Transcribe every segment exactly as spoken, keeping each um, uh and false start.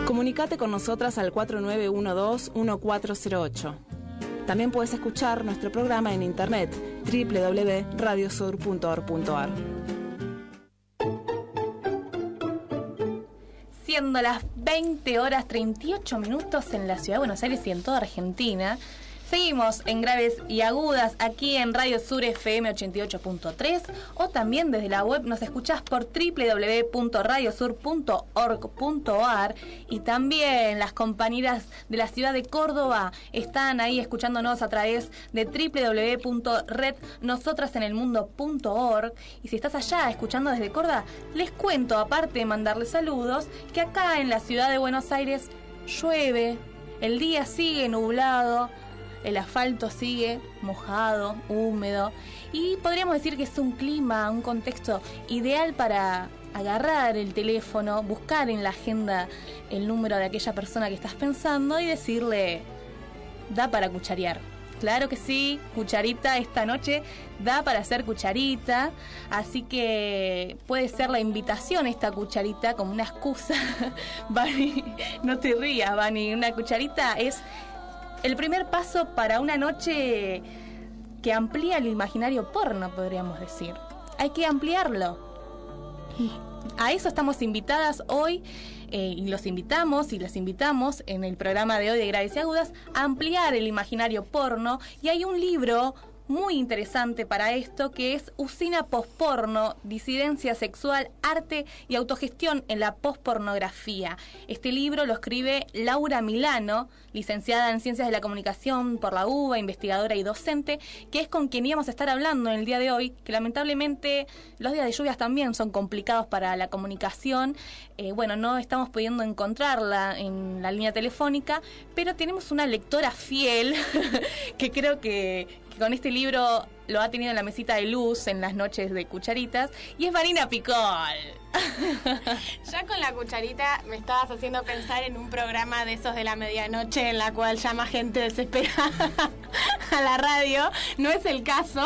Comunicate con nosotras al cuatro nueve uno dos uno cuatro cero ocho. También puedes escuchar nuestro programa en internet doble u doble u doble u punto radio sur punto org punto a r. Siendo las veinte horas treinta y ocho minutos en la ciudad de Buenos Aires y en toda Argentina, seguimos en Graves y Agudas aquí en Radio Sur F M ochenta y ocho punto tres, o también desde la web nos escuchás por doble u doble u doble u punto radio sur punto org punto a r, y también las compañeras de la ciudad de Córdoba están ahí escuchándonos a través de doble u doble u doble u punto red nosotras en el mundo punto org. Y si estás allá escuchando desde Córdoba, les cuento, aparte de mandarles saludos, que acá en la ciudad de Buenos Aires llueve, el día sigue nublado, el asfalto sigue mojado, húmedo, y podríamos decir que es un clima, un contexto ideal para agarrar el teléfono, buscar en la agenda el número de aquella persona que estás pensando y decirle, da para cucharear. Claro que sí, cucharita esta noche, da para hacer cucharita, así que puede ser la invitación esta cucharita como una excusa. Vani, no te rías, Vani, una cucharita es el primer paso para una noche que amplía el imaginario porno, podríamos decir. Hay que ampliarlo. A eso estamos invitadas hoy, eh, y los invitamos y las invitamos en el programa de hoy de Graves y Agudas a ampliar el imaginario porno. Y hay un libro muy interesante para esto, que es Usina Posporno, Disidencia Sexual, Arte y Autogestión en la Pospornografía. Este libro lo escribe Laura Milano, licenciada en Ciencias de la Comunicación por la U B A, investigadora y docente, que es con quien íbamos a estar hablando en el día de hoy, que lamentablemente los días de lluvias también son complicados para la comunicación. Eh, bueno, no estamos pudiendo encontrarla en la línea telefónica, pero tenemos una lectora fiel que creo que, que con este libro lo ha tenido en la mesita de luz en las noches de cucharitas, y es Vanina Picol. Ya con la cucharita me estabas haciendo pensar en un programa de esos de la medianoche en la cual llama gente desesperada a la radio. No es el caso.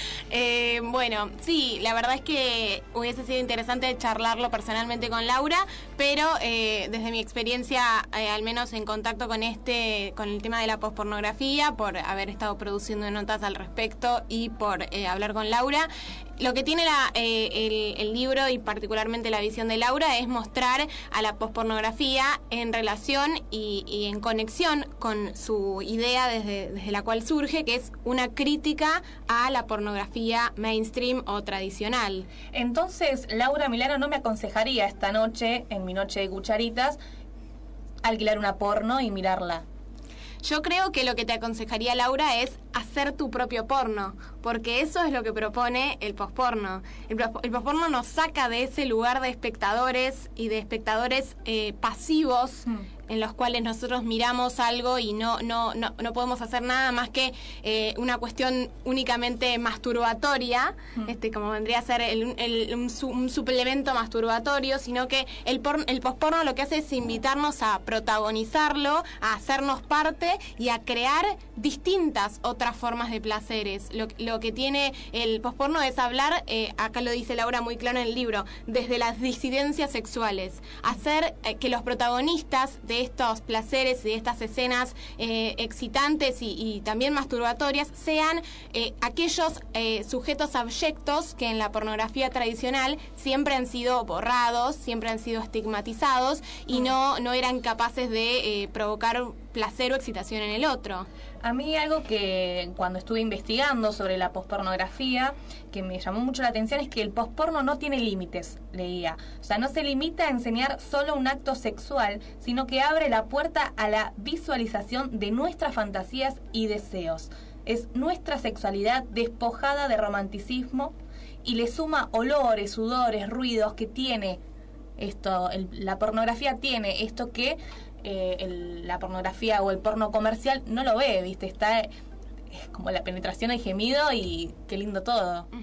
Eh, bueno, sí, la verdad es que hubiese sido interesante charlarlo personalmente con Laura, pero eh, desde mi experiencia, eh, al menos en contacto con este, con el tema de la pospornografía, por haber estado produciendo notas al respecto y por eh, hablar con Laura, lo que tiene la, eh, el, el libro y particularmente la visión de Laura es mostrar a la pospornografía en relación y, y en conexión con su idea desde, desde la cual surge, que es una crítica a la pornografía mainstream o tradicional. Entonces, Laura Milano no me aconsejaría esta noche, en mi noche de cucharitas, alquilar una porno y mirarla. Yo creo que lo que te aconsejaría, Laura, es hacer tu propio porno, porque eso es lo que propone el posporno. El, el posporno nos saca de ese lugar de espectadores y de espectadores eh, pasivos, mm. en los cuales nosotros miramos algo y no no no, no podemos hacer nada más que eh, una cuestión únicamente masturbatoria, mm. este como vendría a ser el, el, un, un suplemento masturbatorio, sino que el, por, el posporno lo que hace es invitarnos a protagonizarlo, a hacernos parte y a crear distintas otras formas de placeres. Lo, lo que tiene el posporno es hablar, eh, acá lo dice Laura muy claro en el libro, desde las disidencias sexuales, hacer eh, que los protagonistas de estos placeres y de estas escenas eh, excitantes y, y también masturbatorias sean eh, aquellos eh, sujetos abyectos que en la pornografía tradicional siempre han sido borrados, siempre han sido estigmatizados y mm. no, no eran capaces de eh, provocar placer o excitación en el otro. A mí algo que cuando estuve investigando sobre la pospornografía que me llamó mucho la atención es que el posporno no tiene límites, leía. O sea, no se limita a enseñar solo un acto sexual, sino que abre la puerta a la visualización de nuestras fantasías y deseos. Es nuestra sexualidad despojada de romanticismo y le suma olores, sudores, ruidos que tiene esto, el, la pornografía tiene esto que eh, el, la pornografía o el porno comercial no lo ve, ¿viste? Está es como la penetración, el gemido y qué lindo todo. Uh-huh.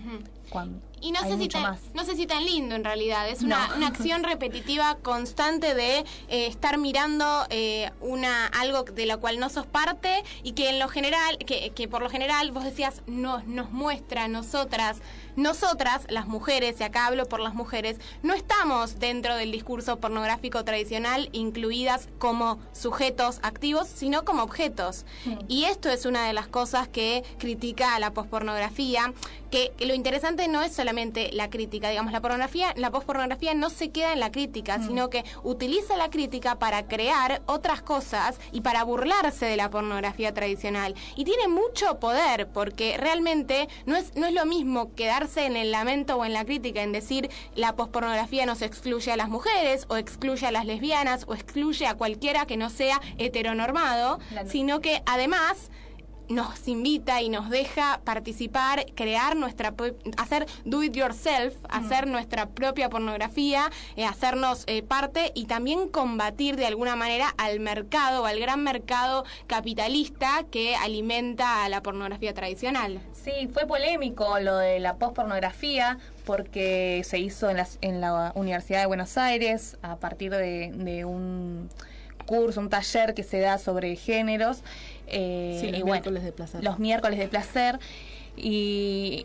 cuando Y no hay sé, si mucho tan, más. no sé si tan lindo en realidad, es una, No. una acción repetitiva constante de eh, estar mirando eh, una algo de la cual no sos parte y que en lo general, que, que por lo general vos decías, nos, nos muestra a nosotras, nosotras, las mujeres, y acá hablo por las mujeres, no estamos dentro del discurso pornográfico tradicional incluidas como sujetos activos, sino como objetos. Mm. Y esto es una de las cosas que critica a la pospornografía, que, que lo interesante no es solamente la crítica, digamos, la pornografía, la pospornografía no se queda en la crítica, mm. sino que utiliza la crítica para crear otras cosas y para burlarse de la pornografía tradicional. Y tiene mucho poder, porque realmente no es, no es lo mismo quedarse en el lamento o en la crítica, en decir la pospornografía nos excluye a las mujeres, o excluye a las lesbianas, o excluye a cualquiera que no sea heteronormado, claro. sino que además nos invita y nos deja participar, crear nuestra, hacer do it yourself, mm. hacer nuestra propia pornografía, eh, hacernos eh, parte y también combatir de alguna manera al mercado o al gran mercado capitalista que alimenta a la pornografía tradicional. Sí, fue polémico lo de la pospornografía porque se hizo en la, en la Universidad de Buenos Aires a partir de, de un curso, un taller que se da sobre géneros. Eh, sí, los y miércoles bueno, de placer. Los miércoles de placer. Y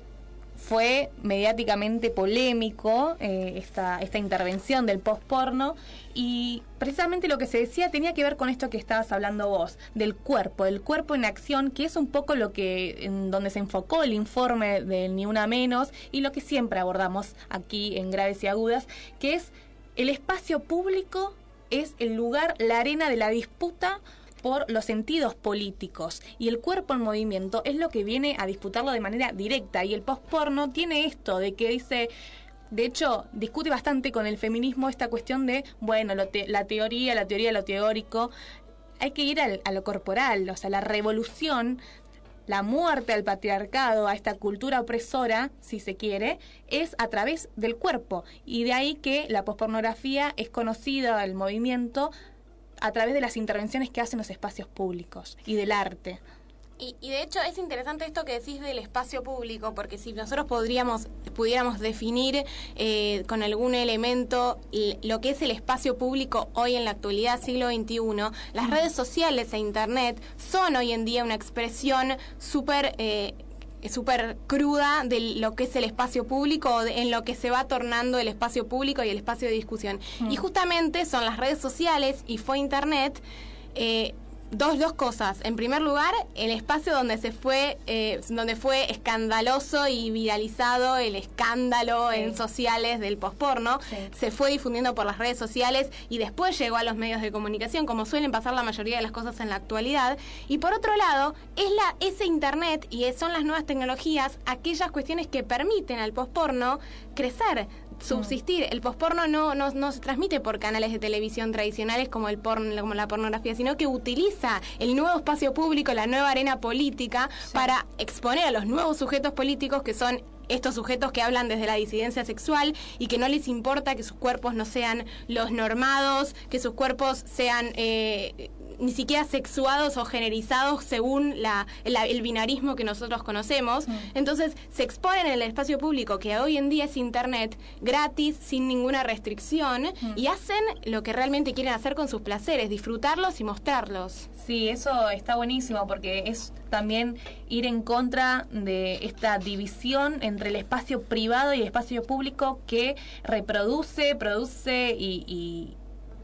fue mediáticamente polémico eh, esta, esta intervención del post-porno, y precisamente lo que se decía tenía que ver con esto que estabas hablando vos, del cuerpo, del cuerpo en acción, que es un poco lo que en donde se enfocó el informe del Ni Una Menos y lo que siempre abordamos aquí en Graves y Agudas, que es el espacio público, es el lugar, la arena de la disputa por los sentidos políticos, y el cuerpo en movimiento es lo que viene a disputarlo de manera directa, y el post-porno tiene esto de que dice, de hecho, discute bastante con el feminismo esta cuestión de, bueno, lo te, la teoría, la teoría, lo teórico, hay que ir al, a lo corporal, o sea, la revolución, la muerte al patriarcado, a esta cultura opresora, si se quiere, es a través del cuerpo, y de ahí que la pospornografía es conocida, el movimiento, a través de las intervenciones que hacen los espacios públicos y del arte. Y, y de hecho es interesante esto que decís del espacio público, porque si nosotros podríamos, pudiéramos definir eh, con algún elemento lo que es el espacio público hoy en la actualidad, siglo veintiuno, las redes sociales e internet son hoy en día una expresión súper eh, súper cruda de lo que es el espacio público, en lo que se va tornando el espacio público y el espacio de discusión. Mm. Y justamente son las redes sociales y fue internet eh, Dos, dos cosas. En primer lugar, el espacio donde se fue, eh, donde fue escandaloso y viralizado el escándalo sí. en sociales del posporno, sí. se fue difundiendo por las redes sociales y después llegó a los medios de comunicación, como suelen pasar la mayoría de las cosas en la actualidad. Y por otro lado, es la ese internet y son las nuevas tecnologías aquellas cuestiones que permiten al posporno crecer, subsistir. El posporno no, no, no se transmite por canales de televisión tradicionales como el porno, como la pornografía, sino que utiliza el nuevo espacio público, la nueva arena política, sí. para exponer a los nuevos sujetos políticos que son estos sujetos que hablan desde la disidencia sexual y que no les importa que sus cuerpos no sean los normados, que sus cuerpos sean eh, ni siquiera sexuados o generizados según la, la, el binarismo que nosotros conocemos. Mm. Entonces se exponen en el espacio público, que hoy en día es internet, gratis, sin ninguna restricción, mm. y hacen lo que realmente quieren hacer con sus placeres, disfrutarlos y mostrarlos. Sí, eso está buenísimo porque es también ir en contra de esta división entre el espacio privado y el espacio público que reproduce, produce y, y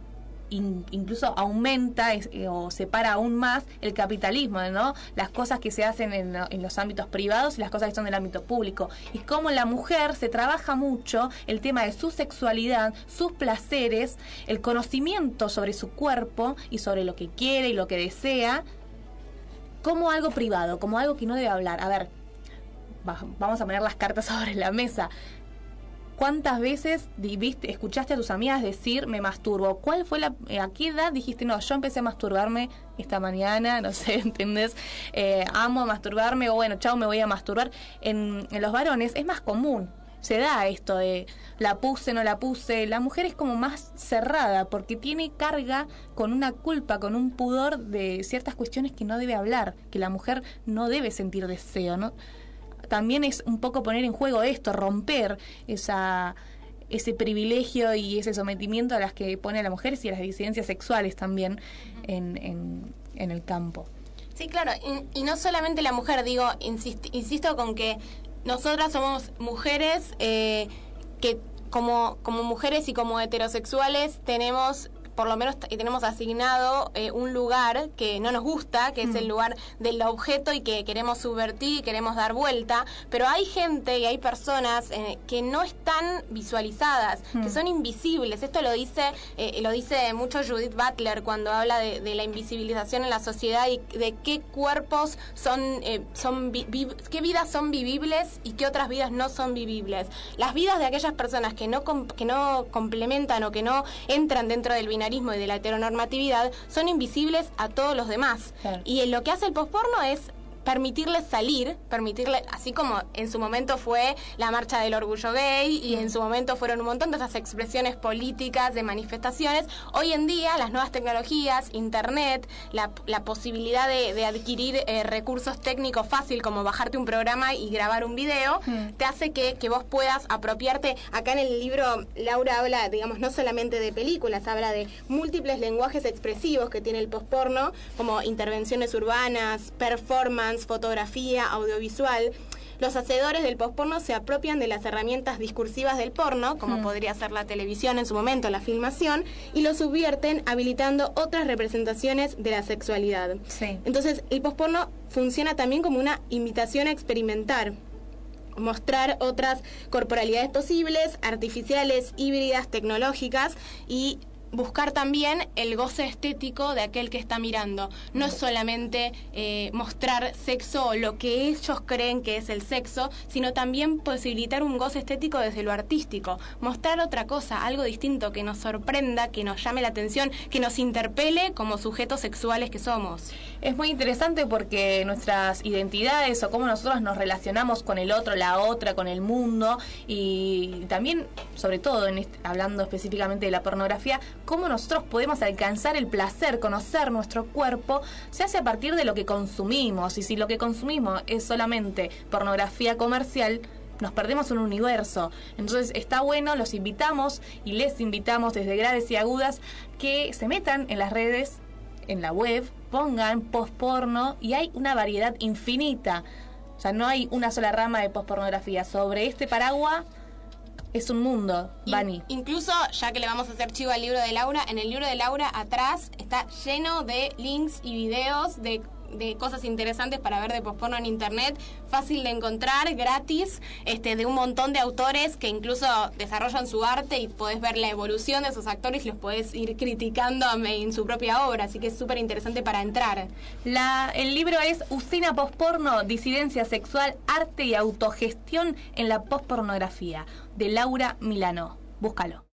in, incluso aumenta es, eh, o separa aún más el capitalismo, ¿no? Las cosas que se hacen en, en los ámbitos privados y las cosas que son del ámbito público. Y cómo la mujer se trabaja mucho el tema de su sexualidad, sus placeres, el conocimiento sobre su cuerpo y sobre lo que quiere y lo que desea, como algo privado, como algo que no debe hablar. A ver, va, vamos a poner las cartas sobre la mesa. ¿Cuántas veces viste, escuchaste a tus amigas decir me masturbo? ¿Cuál fue la, a qué edad dijiste no, yo empecé a masturbarme esta mañana, no sé, ¿entendés? Eh, amo masturbarme, o bueno, chao, me voy a masturbar. En, en los varones es más común. Se da esto de la puse, no la puse. La mujer es como más cerrada porque tiene carga con una culpa, con un pudor de ciertas cuestiones que no debe hablar, que la mujer no debe sentir deseo, ¿no? también es un poco poner en juego esto, romper esa ese privilegio y ese sometimiento a las que pone a las mujeres y a las disidencias sexuales también en, en, en el campo. Sí, claro, y, y no solamente la mujer, digo, insist, insisto con que nosotras somos mujeres eh, que como, como mujeres y como heterosexuales tenemos... por lo menos tenemos asignado eh, un lugar que no nos gusta, que mm. es el lugar del objeto y que queremos subvertir y queremos dar vuelta, pero hay gente y hay personas eh, que no están visualizadas, mm. que son invisibles. Esto lo dice eh, lo dice mucho Judith Butler cuando habla de, de la invisibilización en la sociedad y de qué cuerpos son, eh, son vi, vi, qué vidas son vivibles y qué otras vidas no son vivibles. Las vidas de aquellas personas que no, que no complementan o que no entran dentro del binario y de la heteronormatividad son invisibles a todos los demás. Claro. Y lo que hace el posporno es permitirles salir, permitirle, así como en su momento fue la marcha del orgullo gay y en su momento fueron un montón de esas expresiones políticas, de manifestaciones, hoy en día las nuevas tecnologías, internet, la, la posibilidad de, de adquirir eh, recursos técnicos fácil como bajarte un programa y grabar un video, mm. te hace que, que vos puedas apropiarte. Acá en el libro Laura habla, digamos, no solamente de películas, habla de múltiples lenguajes expresivos que tiene el posporno, como intervenciones urbanas, performance, fotografía, audiovisual. Los hacedores del posporno se apropian de las herramientas discursivas del porno, como mm. podría ser la televisión en su momento, la filmación, y lo subvierten habilitando otras representaciones de la sexualidad. Sí. Entonces, el posporno funciona también como una invitación a experimentar, mostrar otras corporalidades posibles, artificiales, híbridas, tecnológicas, y buscar también el goce estético de aquel que está mirando. No es solamente eh, mostrar sexo o lo que ellos creen que es el sexo, sino también posibilitar un goce estético desde lo artístico. Mostrar otra cosa, algo distinto, que nos sorprenda, que nos llame la atención, que nos interpele como sujetos sexuales que somos. Es muy interesante porque nuestras identidades o cómo nosotros nos relacionamos con el otro, la otra, con el mundo, y también, sobre todo, en este, hablando específicamente de la pornografía, cómo nosotros podemos alcanzar el placer, conocer nuestro cuerpo, se hace a partir de lo que consumimos. Y si lo que consumimos es solamente pornografía comercial, nos perdemos un universo. Entonces está bueno, los invitamos y les invitamos desde Graves y Agudas que se metan en las redes, en la web, pongan posporno y hay una variedad infinita. O sea, no hay una sola rama de pospornografía. Sobre este paraguas es un mundo, Vani. Incluso, ya que le vamos a hacer chivo al libro de Laura, en el libro de Laura atrás está lleno de links y videos de, de cosas interesantes para ver de posporno en internet, fácil de encontrar, gratis, este, de un montón de autores que incluso desarrollan su arte y podés ver la evolución de esos actores y los podés ir criticando en su propia obra, así que es súper interesante para entrar. La, el libro es Usina Posporno, Disidencia Sexual, Arte y Autogestión en la Pospornografía, de Laura Milano. Búscalo.